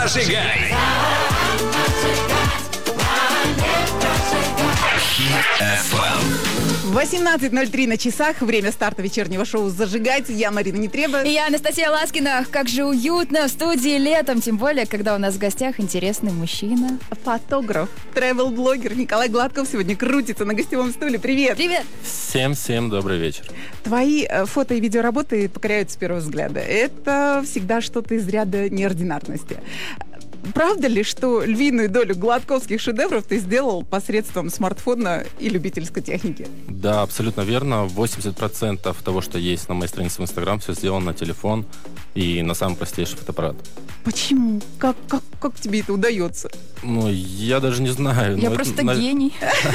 Зажигай! 18:03 на часах. Время старта вечернего шоу «Зажигайте». Я Марина Нетреба. И я Анастасия Ласкина. Как же уютно в студии летом, тем более, когда у нас в гостях интересный мужчина. Фотограф, тревел-блогер Николай Гладков сегодня крутится на гостевом стуле. Привет! Привет! Всем добрый вечер. Твои фото и видеоработы покоряют с первого взгляда. Это всегда что-то из ряда неординарности. Правда ли, что львиную долю гладковских шедевров ты сделал посредством смартфона и любительской техники? Да, абсолютно верно. 80% того, что есть на моей странице в Инстаграм, все сделано на телефон и на самый простейший фотоаппарат. Почему? Как тебе это удается? Ну, я даже не знаю. Я просто гений.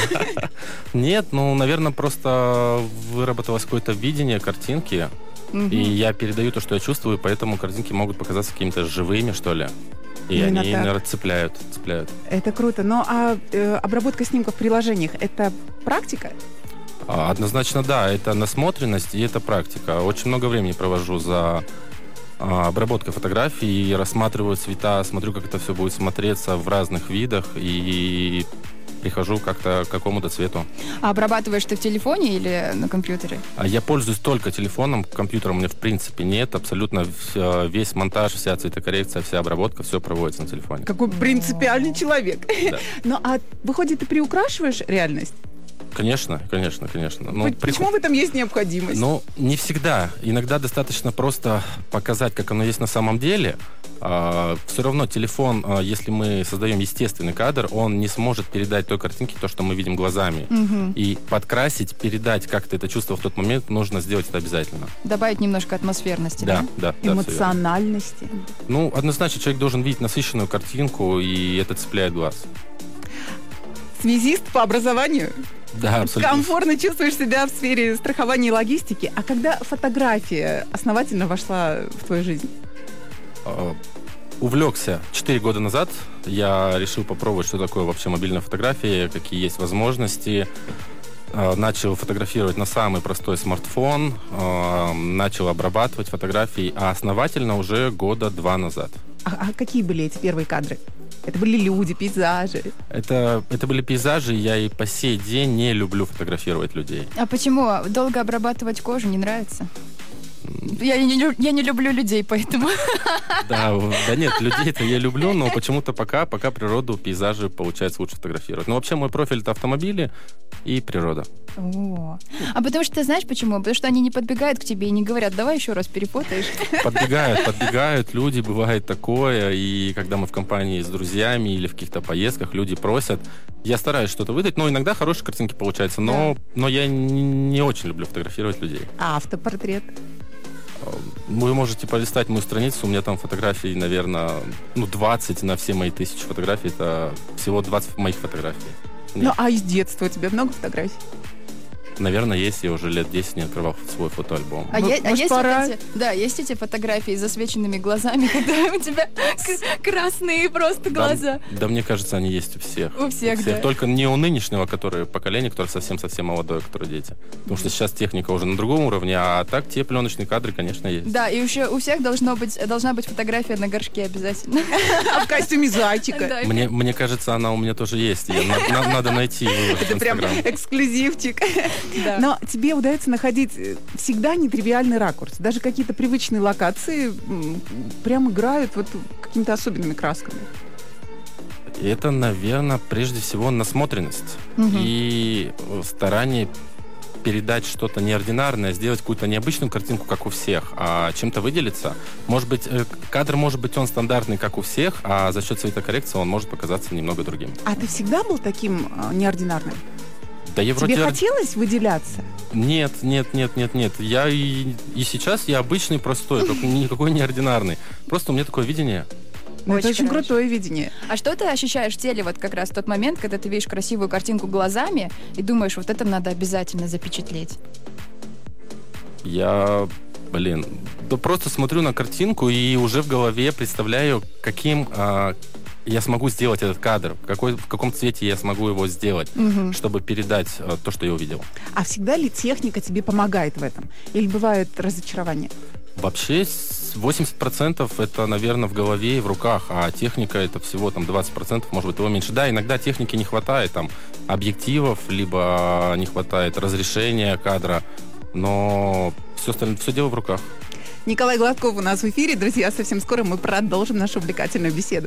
Нет, наверное, просто выработалось какое-то видение картинки, и я передаю то, что я чувствую, поэтому картинки могут показаться какими-то живыми, что ли. И именно они, так. наверное, цепляют. Это круто. Но обработка снимков в приложениях – это практика? Однозначно, да. Это насмотренность и это практика. Очень много времени провожу за обработкой фотографий, рассматриваю цвета, смотрю, как это все будет смотреться в разных видах и прихожу как-то к какому-то цвету. А обрабатываешь ты в телефоне или на компьютере? Я пользуюсь только телефоном, компьютера у меня в принципе нет. Абсолютно весь монтаж, вся цветокоррекция, вся обработка, все проводится на телефоне. Какой принципиальный человек. Да. Ну, а выходит, ты приукрашиваешь реальность? Конечно. Почему в этом есть необходимость? Не всегда. Иногда достаточно просто показать, как оно есть на самом деле. Все равно телефон, если мы создаем естественный кадр, он не сможет передать той картинке то, что мы видим глазами. И подкрасить, передать как-то это чувство в тот момент, нужно сделать это обязательно. Добавить немножко атмосферности, да? Эмоциональности. Однозначно человек должен видеть насыщенную картинку, и это цепляет глаз. Связист по образованию? Да, абсолютно. Комфортно чувствуешь себя в сфере страхования и логистики. А когда фотография основательно вошла в твою жизнь? Увлекся 4 года назад. Я решил попробовать, что такое вообще мобильная фотография, какие есть возможности. Начал фотографировать на самый простой смартфон, начал обрабатывать фотографии, а основательно уже 2 года назад. А какие были эти первые кадры? Это были люди, пейзажи? Это были пейзажи, я и по сей день не люблю фотографировать людей. А почему? Долго обрабатывать кожу не нравится? Я не люблю людей, поэтому... Да нет, людей-то я люблю, но почему-то пока природу, пейзажи получается лучше фотографировать. Вообще мой профиль — это автомобили и природа. А потому что, знаешь почему? Потому что они не подбегают к тебе и не говорят: давай еще раз перефотаешь. Подбегают люди, бывает такое, и когда мы в компании с друзьями или в каких-то поездках, люди просят. Я стараюсь что-то выдать, но иногда хорошие картинки получаются, но я не очень люблю фотографировать людей. А автопортрет? Вы можете полистать мою страницу, у меня там фотографий, наверное, 20 на все мои 1000 фотографий. Это всего 20 моих фотографий. А из детства у тебя много фотографий? Наверное, есть. Я уже лет 10 не открывал свой фотоальбом. Есть эти фотографии с засвеченными глазами, когда у тебя красные просто глаза. Да, мне кажется, они есть у всех. У всех, да. Только не у нынешнего поколения, которое совсем-совсем молодое, которое дети. Потому что сейчас техника уже на другом уровне, а так те пленочные кадры, конечно, есть. Да, и еще у всех должна быть фотография на горшке обязательно. А в костюме зайчика? Мне кажется, она у меня тоже есть. Надо найти. Это прям эксклюзивчик. Да. Но тебе удается находить всегда нетривиальный ракурс. Даже какие-то привычные локации прям играют какими-то особенными красками. Это, наверное, прежде всего насмотренность и старание передать что-то неординарное, сделать какую-то необычную картинку, как у всех, а чем-то выделиться. Может быть, кадр он стандартный, как у всех, а за счет цветокоррекции он может показаться немного другим. А ты всегда был таким неординарным? Да Тебе хотелось выделяться? Нет. Я и сейчас я обычный, простой, никакой неординарный. Просто у меня такое видение. Это очень крутое видение. А что ты ощущаешь в теле как раз в тот момент, когда ты видишь красивую картинку глазами и думаешь, это надо обязательно запечатлеть? Я просто смотрю на картинку и уже в голове представляю, каким я смогу сделать этот кадр, в каком цвете я смогу его сделать, чтобы передать то, что я увидел. А всегда ли техника тебе помогает в этом? Или бывает разочарование? Вообще 80% это, наверное, в голове и в руках, а техника это всего там 20%, может быть, его меньше. Да, иногда техники не хватает, там, объективов, либо не хватает разрешения кадра, но все остальное, все дело в руках. Николай Гладков у нас в эфире. Друзья, совсем скоро мы продолжим нашу увлекательную беседу.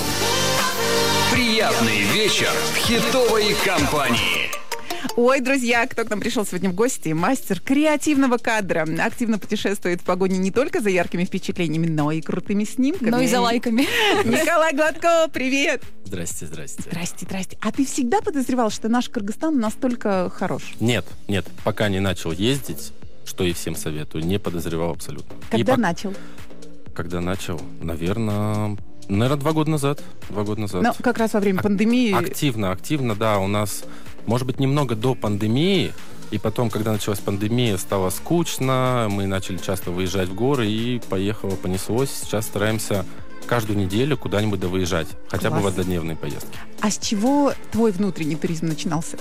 Приятный вечер в хитовой компании. Ой, друзья, кто к нам пришел сегодня в гости? Мастер креативного кадра. Активно путешествует в погоне не только за яркими впечатлениями, но и крутыми снимками. Но и за лайками. Николай Гладков, привет! Здрасте. Здрасте. А ты всегда подозревал, что наш Кыргызстан настолько хорош? Нет, пока не начал ездить, что и всем советую, не подозревал абсолютно. Когда начал? Когда начал? Наверное, 2 года назад. Ну, как раз во время пандемии. Активно, да. У нас, может быть, немного до пандемии, и потом, когда началась пандемия, стало скучно, мы начали часто выезжать в горы, и понеслось. Сейчас стараемся каждую неделю куда-нибудь выезжать, хотя бы в однодневные поездки. А с чего твой внутренний туризм начинался?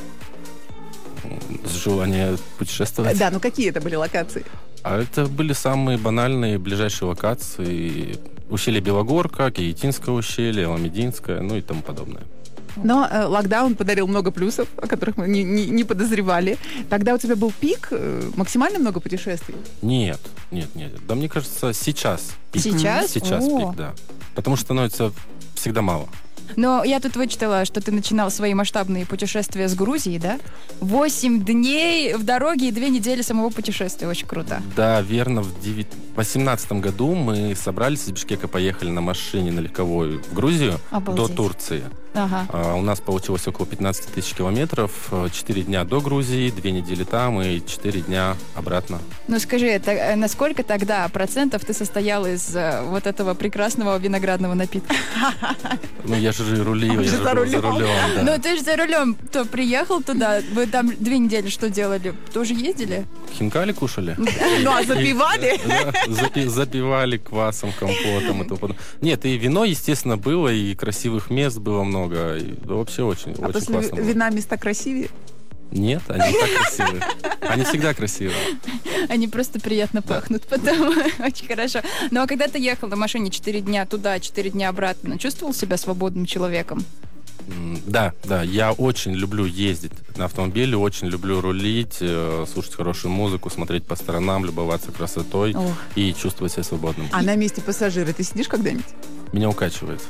С желания путешествовать. Да, какие это были локации? А это были самые банальные ближайшие локации. Ущелье Белогорка, Киетинское ущелье, Ламединское, и тому подобное. Но локдаун подарил много плюсов, о которых мы не подозревали. Тогда у тебя был пик, максимально много путешествий? Нет. Да, мне кажется, сейчас пик. Сейчас? Сейчас пик, да. Потому что становится всегда мало. Но я тут вычитала, что ты начинал свои масштабные путешествия с Грузии, да? 8 дней в дороге и 2 недели самого путешествия. Очень круто. Да, верно. В 2018 году мы собрались из Бишкека, поехали на машине, на легковой в Грузию. Обалдеть. До Турции. Ага. У нас получилось около 15 тысяч километров. 4 дня до Грузии, 2 недели там и 4 дня обратно. Скажи, насколько тогда процентов ты состоял из вот этого прекрасного виноградного напитка? Я же рулил, я же был за рулем. Да. Ты же за рулем, то приехал туда, вы там 2 недели что делали? Тоже ездили? Хинкали кушали. А запивали? Запивали квасом, компотом и тому подобное. Нет, и вино, естественно, было, и красивых мест было много. И вообще очень после классно было. Вина места красивее? Нет, они не так красивые. Они всегда красивые. Они просто приятно пахнут потом. Очень хорошо. А когда ты ехал на машине 4 дня туда, 4 дня обратно, чувствовал себя свободным человеком? Да. Я очень люблю ездить на автомобиле, очень люблю рулить, слушать хорошую музыку, смотреть по сторонам, любоваться красотой и чувствовать себя свободным. А на месте пассажира ты сидишь когда-нибудь? Меня укачивает.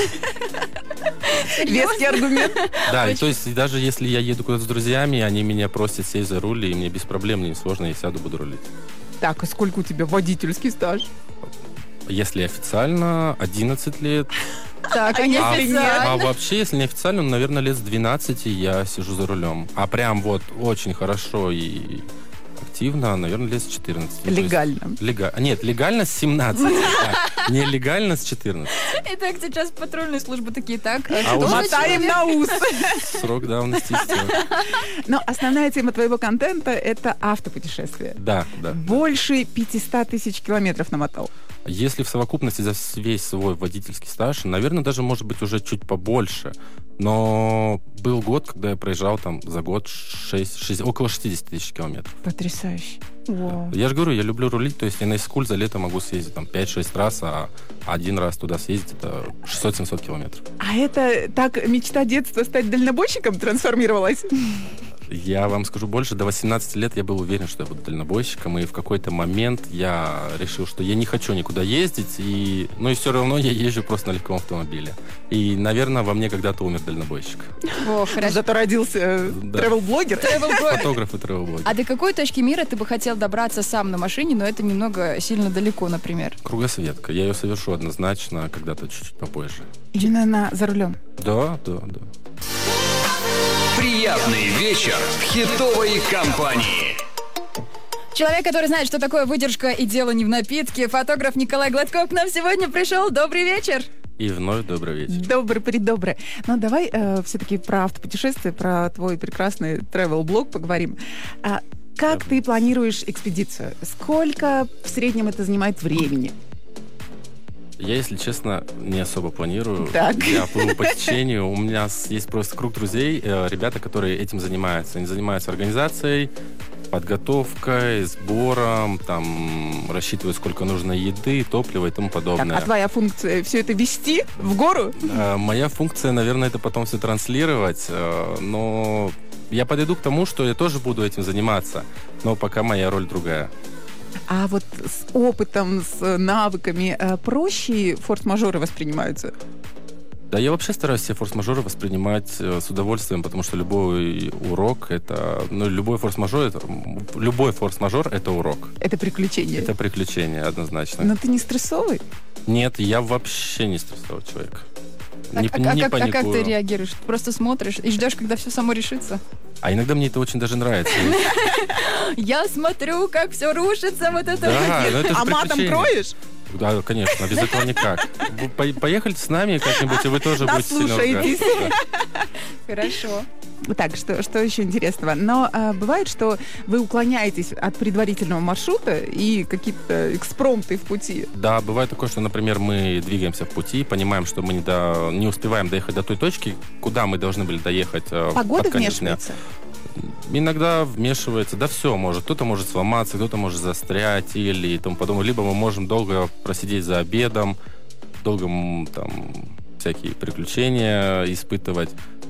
Веский аргумент. Да, и то есть даже если я еду куда-то с друзьями, они меня просят сесть за руль, и мне без проблем, мне не сложно, я сяду, буду рулить. Так, а сколько у тебя водительский стаж? Если официально, 11 лет. Так, а неофициально? А вообще, если неофициально, наверное, лет с 12 я сижу за рулем. А прям очень хорошо и активно, наверное, лет с 14. Легально? Нет, легально с 17. Нелегально с 14. Итак, сейчас патрульные службы такие, так, мотаем на ус. Срок давности истек. Но основная тема твоего контента — это автопутешествия. Да. Больше 500 тысяч километров намотал. Если в совокупности за весь свой водительский стаж, наверное, даже, может быть, уже чуть побольше. Но был год, когда я проезжал там за год около 60 тысяч километров. Потрясающе. Да. Я же говорю, я люблю рулить, то есть я на Искуль за лето могу съездить там 5-6 раз, а один раз туда съездить это 600-700 километров. А это так мечта детства стать дальнобойщиком трансформировалась? Я вам скажу больше, до 18 лет я был уверен, что я буду дальнобойщиком, и в какой-то момент я решил, что я не хочу никуда ездить, и все равно я езжу просто на легковом автомобиле. И, наверное, во мне когда-то умер дальнобойщик. О, хорошо. Зато родился тревел-блогер. Фотограф и тревел-блогер. А до какой точки мира ты бы хотел добраться сам на машине, но это немного сильно далеко, например? Кругосветка. Я ее совершу однозначно, когда-то чуть-чуть попозже. Именно за рулем? Да. Приятный вечер в хитовой компании. Человек, который знает, что такое выдержка и дело не в напитке, фотограф Николай Гладков к нам сегодня пришел. Добрый вечер! И вновь добрый вечер. Добрый. Ну, давай все-таки про автопутешествие, про твой прекрасный travel-блог поговорим. Как ты планируешь экспедицию? Сколько в среднем это занимает времени? Я, если честно, не особо планирую. Так. Я плыву по течению. У меня есть просто круг друзей, ребята, которые этим занимаются. Они занимаются организацией, подготовкой, сбором, там, рассчитываю, сколько нужно еды, топлива и тому подобное. Так, а твоя функция все это вести в гору? Моя функция, наверное, это потом все транслировать, но я подойду к тому, что я тоже буду этим заниматься, но пока моя роль другая. А вот с опытом, с навыками проще форс-мажоры воспринимаются? Да, я вообще стараюсь все форс-мажоры воспринимать с удовольствием, потому что любой урок это... Ну, любой форс-мажор это урок. Это приключение. Это приключение, однозначно. Но ты не стрессовый? Нет, я вообще не стрессовый человек. А как ты реагируешь? Просто смотришь и ждешь, когда все само решится? А иногда мне это очень даже нравится. Я смотрю, как все рушится, вот это. Да, но это же а матом приключение. кроешь? Да, конечно, без этого никак. Поехали с нами как-нибудь, и вы тоже будете сильно Наслушаетесь. ругаться. Хорошо. Так, что еще интересного? Но бывает, что вы уклоняетесь от предварительного маршрута и какие-то экспромты в пути? Да, бывает такое, что, например, мы двигаемся в пути, понимаем, что мы не успеваем доехать до той точки, куда мы должны были доехать. Погода под конец дня. вмешивается? Иногда вмешивается, да все может. Кто-то может сломаться, кто-то может застрять или тому подобное. Либо мы можем долго просидеть за обедом, долго там всякие приключения испытывать.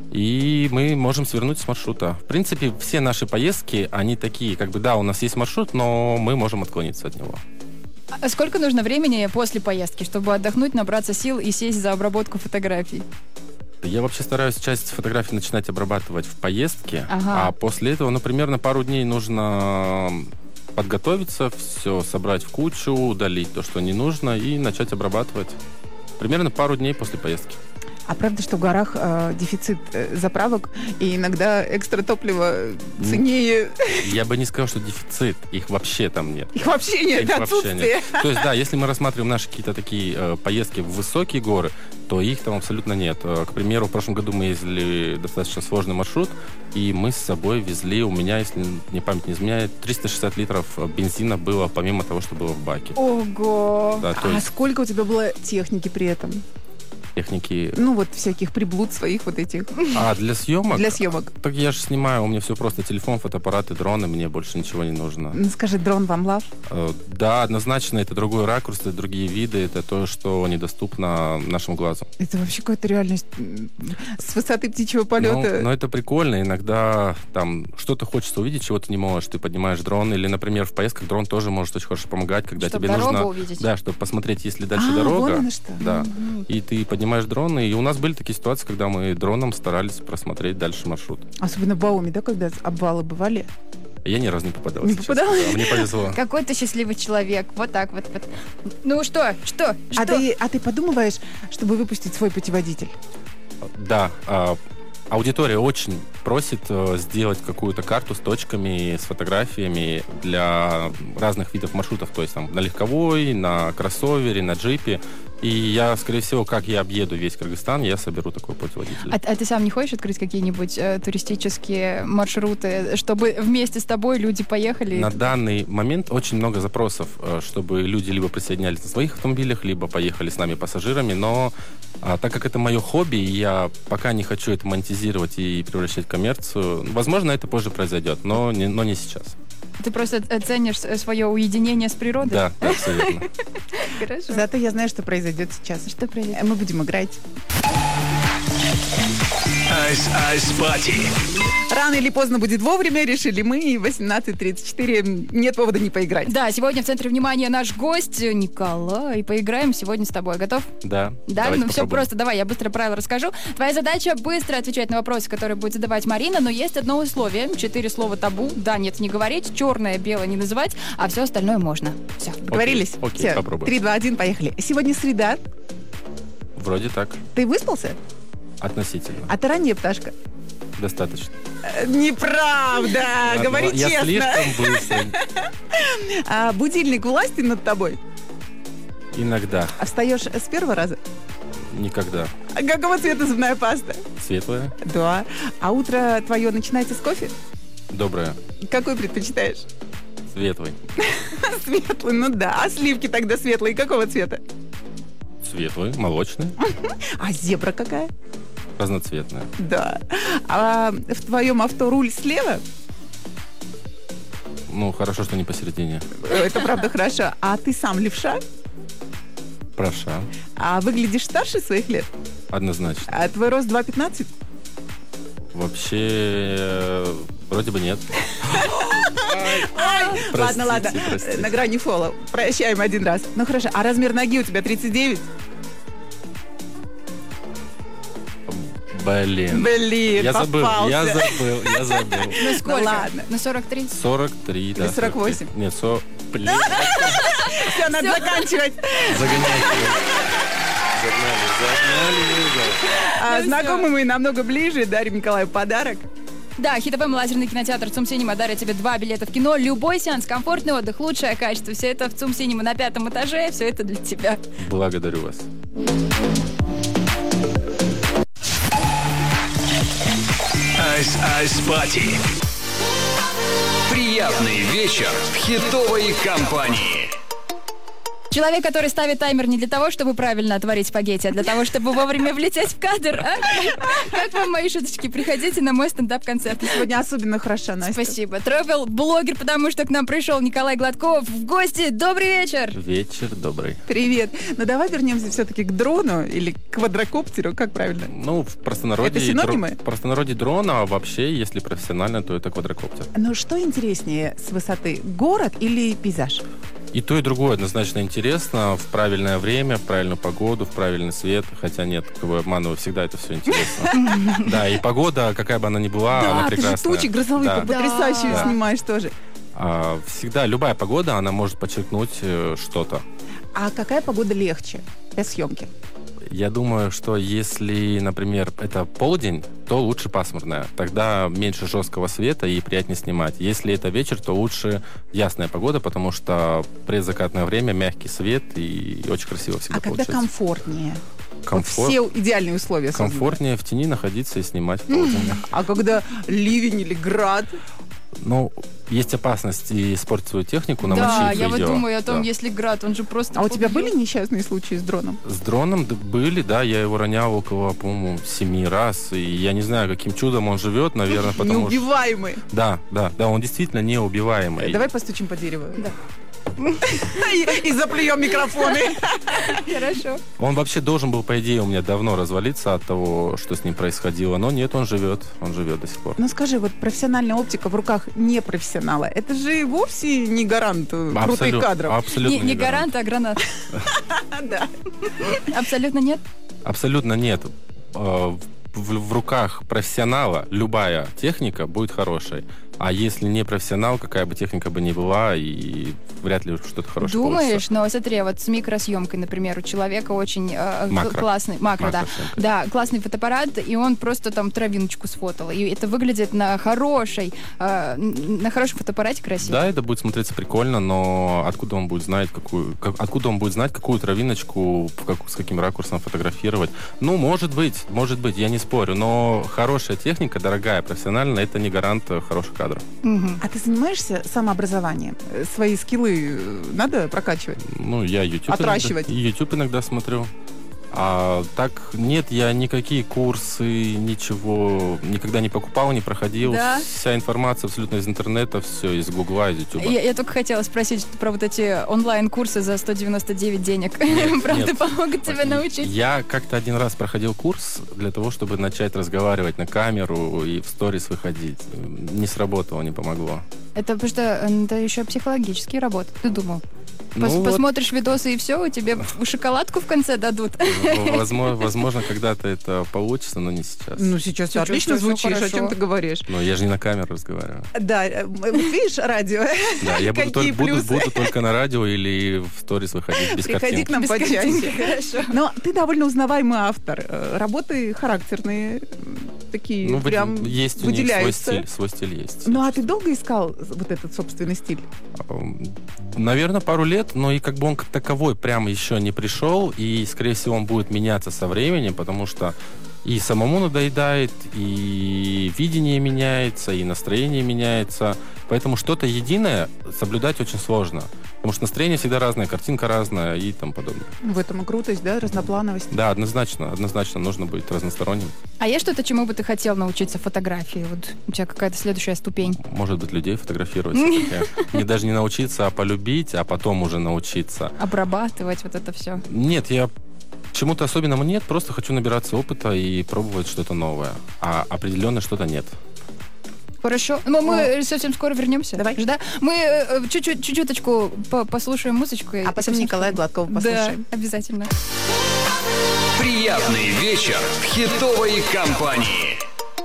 И мы можем свернуть с маршрута. В принципе, все наши поездки, они такие, да, у нас есть маршрут, но мы можем отклониться от него. А сколько нужно времени после поездки, чтобы отдохнуть, набраться сил и сесть за обработку фотографий? Я вообще стараюсь часть фотографий начинать обрабатывать в поездке, Ага. а после этого, примерно пару дней нужно подготовиться, все собрать в кучу, удалить то, что не нужно, и начать обрабатывать. Примерно пару дней после поездки. А правда, что в горах дефицит заправок, и иногда экстра топлива ценнее... Я бы не сказал, что дефицит. Их вообще там нет. Их вообще нет, Их вообще отсутствие. нет. То есть, да, если мы рассматриваем наши какие-то такие поездки в высокие горы, то их там абсолютно нет. К примеру, в прошлом году мы ездили достаточно сложный маршрут, и мы с собой везли, у меня, если мне память не изменяет, 360 литров бензина было, помимо того, что было в баке. Ого! Да, то А есть сколько у тебя было техники при этом? техники... Всяких приблуд своих вот этих. А, для съемок? Для съемок. Так я же снимаю, у меня все просто телефон, фотоаппараты, дроны, мне больше ничего не нужно. Скажи, дрон вам лав? Да, однозначно, это другой ракурс, это другие виды, это то, что недоступно нашему глазу. Это вообще какая-то реальность с высоты птичьего полета. Но это прикольно, иногда там что-то хочется увидеть, чего ты не можешь, ты поднимаешь дрон, или, например, в поездках дрон тоже может очень хорошо помогать, когда Чтобы тебе дорогу нужно... увидеть. Да, чтобы посмотреть, есть ли дальше Вот дорога. оно что. Да. И ты поднимаешь дрон, и у нас были такие ситуации, когда мы дроном старались просмотреть дальше маршрут. Особенно в Бауме, да, когда обвалы бывали? Я ни разу не попадал. Не если честно. попадал? Да, мне повезло. Какой ты счастливый человек. Вот так вот. Ну что? А ты подумываешь, чтобы выпустить свой путеводитель? Да, аудитория очень просит сделать какую-то карту с точками, с фотографиями для разных видов маршрутов, то есть там на легковой, на кроссовере, на джипе. И я, скорее всего, как я объеду весь Кыргызстан, я соберу такой путеводитель. А ты сам не хочешь открыть какие-нибудь туристические маршруты, чтобы вместе с тобой люди поехали? На данный момент очень много запросов, чтобы люди либо присоединялись на своих автомобилях, либо поехали с нами пассажирами, но так как это мое хобби, и я пока не хочу это монетизировать и превращать в коммерцию, возможно, это позже произойдет, но не сейчас. Ты просто ценишь свое уединение с природой? Да, все верно. Хорошо. Зато я знаю, что произойдет сейчас. Что произойдет? Мы будем играть. Ice Party. Рано или поздно будет вовремя, решили мы, и 18:34. Нет повода не поиграть. Да, сегодня в центре внимания наш гость Николай. Поиграем сегодня с тобой. Готов? Да. Да, давайте все попробуем. просто. Давай, я быстро правила расскажу. Твоя задача быстро отвечать на вопросы, которые будет задавать Марина, но есть одно условие. 4 слова табу. Да, нет, не говорить. Черное, белое не называть, а все остальное можно. Все. Договорились? Окей, Всё, попробуем. 3, 2, 1, поехали. Сегодня среда. Вроде так. Ты выспался? Относительно. А ты ранняя пташка? Достаточно. Неправда! Говори Я честно. слишком быстро. Будильник власти над тобой? Иногда. А встаешь с первого раза? Никогда. А какого цвета зубная паста? Светлое. Да. А утро твое начинается с кофе? Доброе. Какой предпочитаешь? Светлый. Светлый, ну да. А сливки тогда светлые какого цвета? Светлый. Молочный. А зебра какая? Разноцветное. Да. А в твоем авто руль слева? Ну, хорошо, что не посередине. Это правда хорошо. А ты сам левша? Правша. А выглядишь старше своих лет? Однозначно. А твой рост 2,15? Вообще, вроде бы нет. Ладно, ладно. Простите. На грани фола. Прощаем один раз. Ну хорошо. А размер ноги у тебя 39? Блин. Блин, Я попался. забыл. Ну сколько? ладно. Ну 43? 43, да. Или 48? Нет, блин. Все, надо заканчивать. Загоняйте. Загнали. Знакомы мы намного ближе. Дарим Николаю подарок. Да, Хит-ФМ, лазерный кинотеатр ЦУМ Синема дарит тебе 2 билета в кино. Любой сеанс, комфортный отдых, лучшее качество. Все это в ЦУМ Синема на 5-м этаже. Все это для тебя. Благодарю вас. Ice Party. Приятный вечер в хитовой компании. Человек, который ставит таймер не для того, чтобы правильно отварить спагетти, а для того, чтобы вовремя влететь в кадр. А? Как вам мои шуточки? Приходите на мой стендап-концерт. Сегодня особенно хороша, Настя. Спасибо. Travel-блогер, потому что к нам пришел Николай Гладков в гости. Добрый вечер. Вечер добрый. Привет. Ну давай вернемся все-таки к дрону или к квадрокоптеру, как правильно? Ну, в простонародье... Это синонимы? В простонародье дрон, а вообще, если профессионально, то это квадрокоптер. Ну что интереснее с высоты, город или пейзаж? И то, и другое однозначно интересно. В правильное время, в правильную погоду, в правильный свет. Хотя нет, как бы обманываю, всегда это все интересно. Да, и погода, какая бы она ни была, она прекрасная. Да, ты же тучи грозовые потрясающие снимаешь тоже. Всегда любая погода, она может подчеркнуть что-то. А какая погода легче для съемки? Я думаю, что если, например, это полдень, то лучше пасмурная. Тогда меньше жесткого света и приятнее снимать. Если это вечер, то лучше ясная погода, потому что предзакатное время мягкий свет и очень красиво всегда получается. А когда комфортнее? Комфорт. Вот все идеальные условия созданы. Комфортнее в тени находиться и снимать в полдень. А когда ливень или град? Ну, есть опасность и испортить свою технику, намочить Да, видео. я вот думаю о том, если град, он же просто... А у тебя были несчастные случаи с дроном? С дроном были, да, я его ронял около, по-моему, 7 раз, и я не знаю, каким чудом он живет, наверное, потому что... Неубиваемый. Да, он действительно неубиваемый. Давай постучим по дереву. Да. И заплюем микрофоны. Хорошо. Он вообще должен был, по идее, у меня давно развалиться от того, что с ним происходило, но нет, он живет до сих пор. Ну скажи, вот профессиональная оптика в руках непрофессионала, это же вовсе не гарант крутых кадров. Абсолютно не гарант, а гранат. Да. Абсолютно нет? Абсолютно нет. В руках профессионала любая техника будет хорошей. А если не профессионал, какая бы техника бы ни была, и вряд ли что-то хорошее Думаешь? получится. Но смотри, вот с микросъемкой, например, у человека очень классный... Макро, да. Да, классный фотоаппарат, и он просто там травиночку сфотал. И это выглядит на хорошем фотоаппарате красиво. Да, это будет смотреться прикольно, но откуда он будет знать, какую травиночку, с каким ракурсом фотографировать? Ну, может быть, я не спорю, но хорошая техника, дорогая, профессиональная, это не гарант хороших кадров. А ты занимаешься самообразованием? Свои скиллы надо прокачивать? Ну, я Отращивать? YouTube иногда смотрю. А так, нет, я никакие курсы, ничего никогда не покупал, не проходил. Да? Вся информация абсолютно из интернета, все из Гугла, из Ютуба. Я только хотела спросить про вот эти онлайн-курсы за 199 денег. Правда, нет. помогут тебя научить? Я как-то один раз проходил курс для того, чтобы начать разговаривать на камеру и в сторис выходить. Не сработало, не помогло. Это потому что это еще психологический работа. Ты думал? Ну Посмотришь видосы и все, тебе шоколадку в конце дадут. Возможно, когда-то это получится, но не сейчас. Ну, сейчас ты отлично звучишь, о чем ты говоришь. Но я же не на камеру разговариваю. Да, видишь, радио. Да, я буду только на радио или в сторис выходить без Приходи картинки. к нам почаще. Хорошо. Но ты довольно узнаваемый автор. Работы характерные, такие Ну, прям есть у них выделяются. свой стиль есть. Ну, а ты долго искал вот этот собственный стиль? Наверное, пару лет, но и как бы он как таковой прям еще не пришел, и, скорее всего, он будет меняться со временем, потому что и самому надоедает, и видение меняется, и настроение меняется, поэтому что-то единое соблюдать очень сложно. Потому что настроение всегда разное, картинка разная и тому подобное. В этом и крутость, да, разноплановость. Да, однозначно нужно быть разносторонним. А есть что-то, чему бы ты хотел научиться фотографии? Вот у тебя какая-то следующая ступень. Может быть, людей фотографировать. Не даже не научиться, а полюбить, а потом уже научиться. Обрабатывать вот это все. Нет, я чему-то особенному нет, просто хочу набираться опыта и пробовать что-то новое. А определенно что-то нет. Хорошо. Но мы совсем скоро вернемся. Давай. Да? Мы чуть-чуточку послушаем музычку. А потом Николая Гладкова послушаем. Да, обязательно. Приятный вечер в хитовой компании.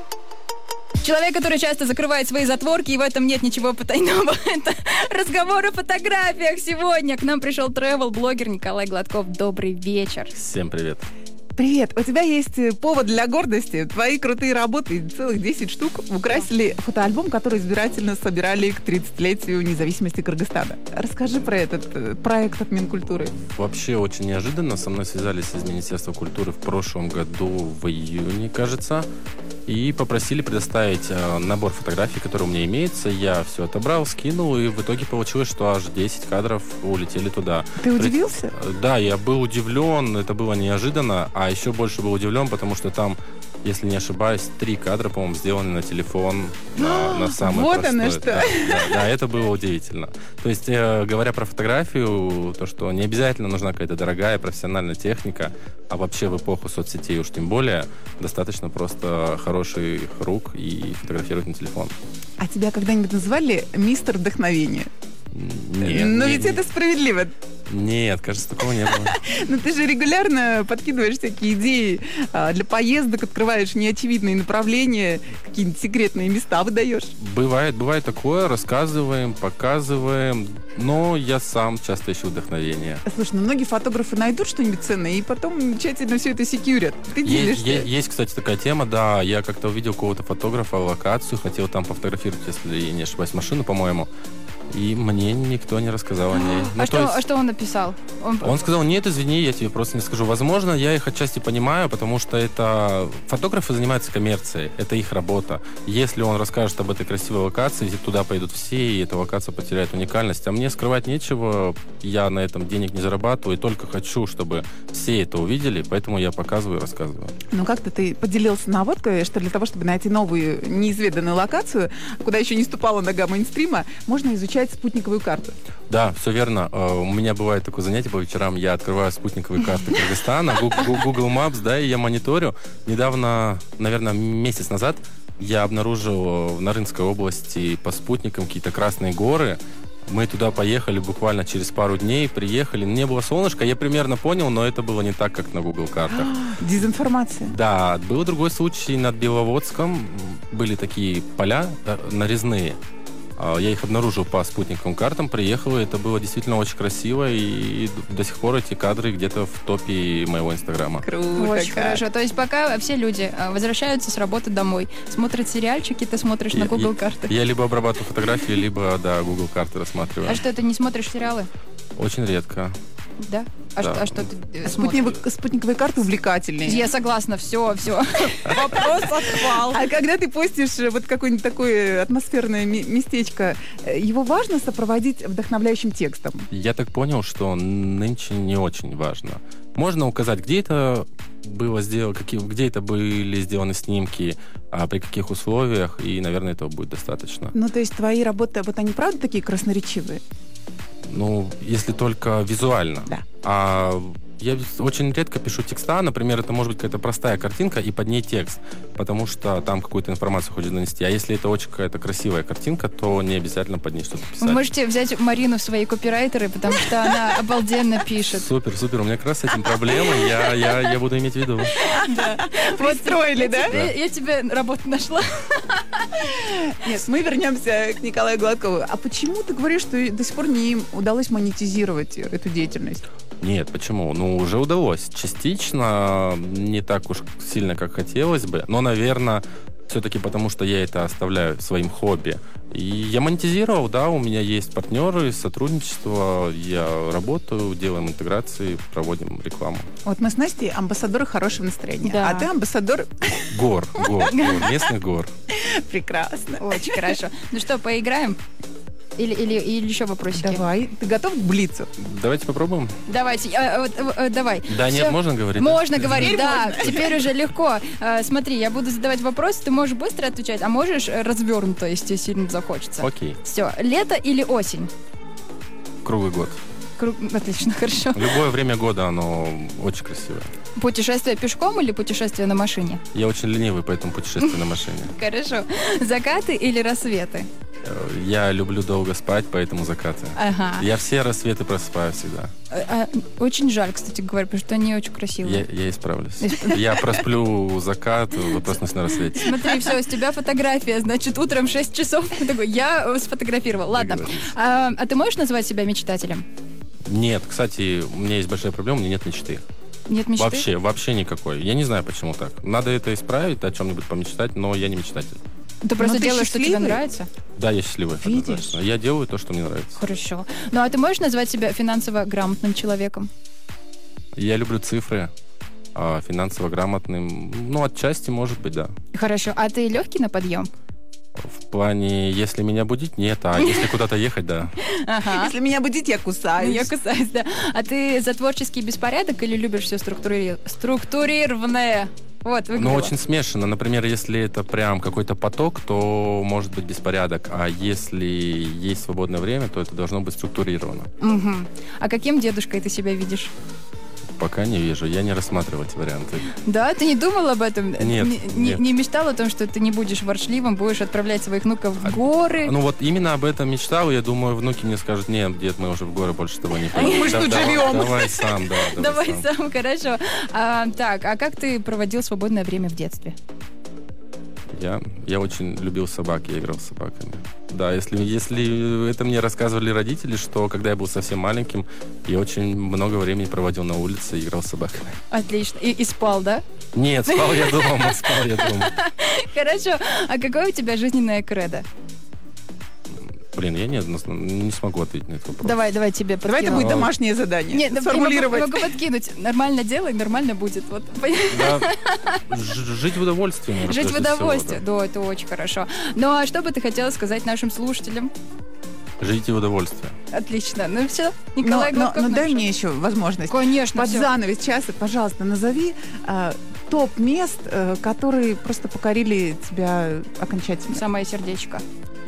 Человек, который часто закрывает свои затворки, и в этом нет ничего потайного. Это разговор о фотографиях сегодня. К нам пришел travel-блогер Николай Гладков. Добрый вечер. Всем привет. Привет, у тебя есть повод для гордости. Твои крутые работы, целых 10 штук, украсили фотоальбом, который избирательно собирали к 30-летию независимости Кыргызстана. Расскажи про этот проект от Минкультуры. Вообще очень неожиданно. Со мной связались из Министерства культуры в прошлом году, в июне, кажется, и попросили предоставить набор фотографий, который у меня имеется. Я все отобрал, скинул, и в итоге получилось, что аж 10 кадров улетели туда. Ты удивился? Да, я был удивлен, это было неожиданно, а еще больше был удивлен, потому что там, если не ошибаюсь, 3 кадра, по-моему, сделаны на телефон, на самый вот простой. оно что! Да, это было удивительно. То есть, говоря про фотографию, то, что не обязательно нужна какая-то дорогая профессиональная техника, а вообще в эпоху соцсетей уж тем более, достаточно просто хороших рук и фотографировать на телефон. А тебя когда-нибудь называли мистер вдохновения? Нет. Но ведь это справедливо. Нет, кажется, такого не было. Но ты же регулярно подкидываешь всякие идеи для поездок, открываешь неочевидные направления, какие-нибудь секретные места выдаешь. Бывает такое, рассказываем, показываем, но я сам часто ищу вдохновение. Слушай, ну многие фотографы найдут что-нибудь ценное и потом тщательно все это секьюрят. Ты делишься. Есть, кстати, такая тема, да, я как-то увидел какого-то фотографа, локацию, хотел там пофотографировать, если я не ошибаюсь, машину, по-моему. И мне никто не рассказал о ней. А что он написал? Он сказал, нет, извини, я тебе просто не скажу. Возможно, я их отчасти понимаю, потому что это... Фотографы занимаются коммерцией, это их работа. Если он расскажет об этой красивой локации, туда пойдут все, и эта локация потеряет уникальность. А мне скрывать нечего, я на этом денег не зарабатываю, и только хочу, чтобы все это увидели, поэтому я показываю и рассказываю. Ну как-то ты поделился наводкой, что для того, чтобы найти новую неизведанную локацию, куда еще не ступала нога мейнстрима, можно изучать спутниковую карту. Да, все верно. У меня бывает такое занятие по вечерам. Я открываю спутниковые карты Кыргызстана, Google Maps, да, и я мониторю. Недавно, наверное, месяц назад, я обнаружил в Нарынской области по спутникам какие-то красные горы. Мы туда поехали буквально через пару дней, приехали. Не было солнышка, я примерно понял, но это было не так, как на Google картах. Дезинформация. Да, был другой случай над Беловодском. Были такие поля нарезные. Я их обнаружил по спутниковым картам, приехал, и это было действительно очень красиво, и до сих пор эти кадры где-то в топе моего инстаграма. Круто. Очень хорошо. То есть пока все люди возвращаются с работы домой, смотрят сериальчики, ты смотришь на Google карты. Я либо обрабатываю фотографии, либо, да, Google карты рассматриваю. А что, ты не смотришь сериалы? Очень редко. Да? А что ты смотришь? Спутниковые карты увлекательные. Я согласна, все. Вопрос отпал. А когда ты постишь вот какое-нибудь такое атмосферное местечко, его важно сопроводить вдохновляющим текстом? Я так понял, что нынче не очень важно. Можно указать, где это было сделано, где это были сделаны снимки, при каких условиях, и, наверное, этого будет достаточно. Ну, то есть твои работы, вот они правда такие красноречивые? Ну, если только визуально. Да. А я очень редко пишу текста. Например, это может быть какая-то простая картинка и под ней текст, потому что там какую-то информацию хочет донести. А если это очень какая-то красивая картинка, то не обязательно под ней что-то писать. Вы можете взять Марину в свои копирайтеры, потому что она обалденно пишет. Супер. У меня как раз с этим проблемы. Я буду иметь в виду. Пристроили, да? Я тебе работу нашла. Нет, мы вернемся к Николаю Гладкову. А почему ты говоришь, что до сих пор не им удалось монетизировать эту деятельность? Нет, почему? Ну, уже удалось. Частично, не так уж сильно, как хотелось бы, но, наверное, все-таки потому, что я это оставляю своим хобби. И я монетизировал, да, у меня есть партнеры, сотрудничество, я работаю, делаем интеграции, проводим рекламу. Вот мы с Настей амбассадоры хорошего настроения, да. А ты амбассадор... Гор, местных гор. Прекрасно. Очень хорошо. Ну что, поиграем? Или еще вопросики? Давай. Ты готов к блицу? Давайте попробуем. Давайте, давай. Да, Всё. нет, можно говорить? Можно говорить, Теперь да. можно. Теперь уже легко. Смотри, я буду задавать вопросы, ты можешь быстро отвечать, а можешь развернуто, если тебе сильно захочется. Окей. Все. Лето или осень? Круглый год. Отлично, хорошо. Любое время года оно очень красивое. Путешествие пешком или путешествие на машине? Я очень ленивый, поэтому путешествую на машине. Хорошо. Закаты или рассветы? Я люблю долго спать, поэтому закаты. Ага. Я все рассветы просыпаю всегда. Очень жаль, кстати говоря, потому что они очень красивые. Я исправлюсь. Я просплю закат, вопрос на рассвете. Смотри, все, с тебя фотография, значит, утром в 6 часов. Такой, я сфотографировал. Ладно. Договорились. А ты можешь назвать себя мечтателем? Нет, кстати, у меня есть большая проблема, у меня нет мечты. Нет мечты? Вообще никакой. Я не знаю, почему так. Надо это исправить, о чем-нибудь помечтать, но я не мечтатель. Ты просто ты делаешь, что тебе счастливый? нравится? Да, я счастливый. Видишь? однозначно. Я делаю то, что мне нравится. Хорошо. Ну, а ты можешь назвать себя финансово грамотным человеком? Я люблю цифры, а финансово грамотным, ну, отчасти, может быть, да. Хорошо. А ты легкий на подъем? В плане, если меня будить, нет, а если куда-то ехать, да. Ага. Если меня будить, я кусаюсь. Я кусаюсь, да. А ты за творческий беспорядок или любишь все структурированное? Вот, выиграла. Ну, очень смешано. Например, если это прям какой-то поток, то может быть беспорядок. А если есть свободное время, то это должно быть структурировано. Мгм. А каким дедушкой ты себя видишь? Пока не вижу. Я не рассматривал эти варианты. Да, ты не думал об этом? Нет, нет. Не мечтал о том, что ты не будешь ворчливым, будешь отправлять своих внуков в горы? Ну вот именно об этом мечтал. Я думаю, внуки мне скажут: нет, дед, мы уже в горы больше с тобой не пойдем. Мы ж тут живем. Давай сам, да. Давай сам, хорошо. Так, а как ты проводил свободное время в детстве? Я очень любил собак, я играл с собаками. Да, если это мне рассказывали родители, что когда я был совсем маленьким, я очень много времени проводил на улице и играл с собаками. Отлично. И спал, да? Нет, спал я дома. Хорошо. А какое у тебя жизненное кредо? Блин, я не смогу ответить на этот вопрос. Давай тебе подкину. Давай это будет домашнее задание. Нет, я сформулировать. могу подкинуть. Нормально делай, нормально будет. Вот. Да, жить в удовольствии. наверное, Жить в прежде всего, удовольствие. Да, это очень хорошо. Ну, а что бы ты хотела сказать нашим слушателям? да. Живите в удовольствии. Отлично. Ну все, Николай Но Гладков дай нашел. мне еще возможность. Конечно, Под всё. занавес часа, пожалуйста, назови топ мест, которые просто покорили тебя окончательно. Самое сердечко.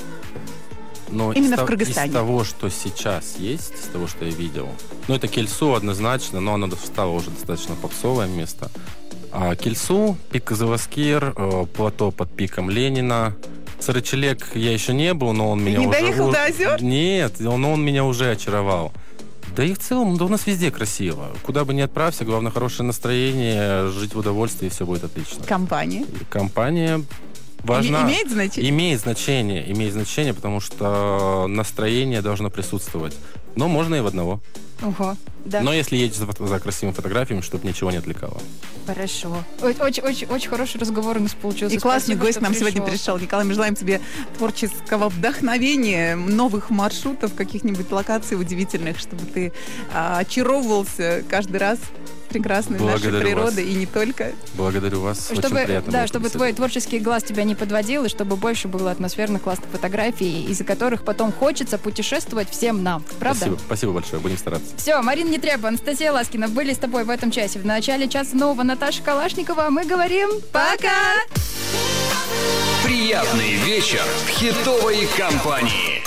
Но Именно в из Кыргызстане. того, что сейчас есть, из того, что я видел, ну, это Кельсу однозначно, но оно стало уже достаточно попсовое место. А Кельсу, пик Кызыласкир, плато под пиком Ленина. Сарычелек я еще не был, но он меня не уже... доехал до озер? Нет, но он меня уже очаровал. Да и в целом, да у нас везде красиво. Куда бы ни отправься, главное хорошее настроение, жить в удовольствии, и все будет отлично. Компания. Компания важна. Имеет значение? Имеет значение, потому что настроение должно присутствовать. Но можно и в одного. Ого, да. Но если едешь за красивыми фотографиями, чтобы ничего не отвлекало. Хорошо. Очень хороший разговор у нас получился. И классный Спасибо, гость что нам сегодня пришел. Николай, мы желаем тебе творческого вдохновения, новых маршрутов, каких-нибудь локаций удивительных, чтобы ты очаровывался каждый раз прекрасной нашей Благодарю природой вас. и не только. Благодарю вас. Очень Чтобы, приятно да, было чтобы твой побеседовать. творческий глаз тебя не подводил, и чтобы больше было атмосферных классных фотографий, из-за которых потом хочется путешествовать всем нам. Правда? Спасибо большое, будем стараться. Все, Марина Нетребова, Анастасия Ласкина были с тобой в этом часе. В начале часа нового Наташа Калашникова. Мы говорим пока! Приятный вечер в хитовой компании.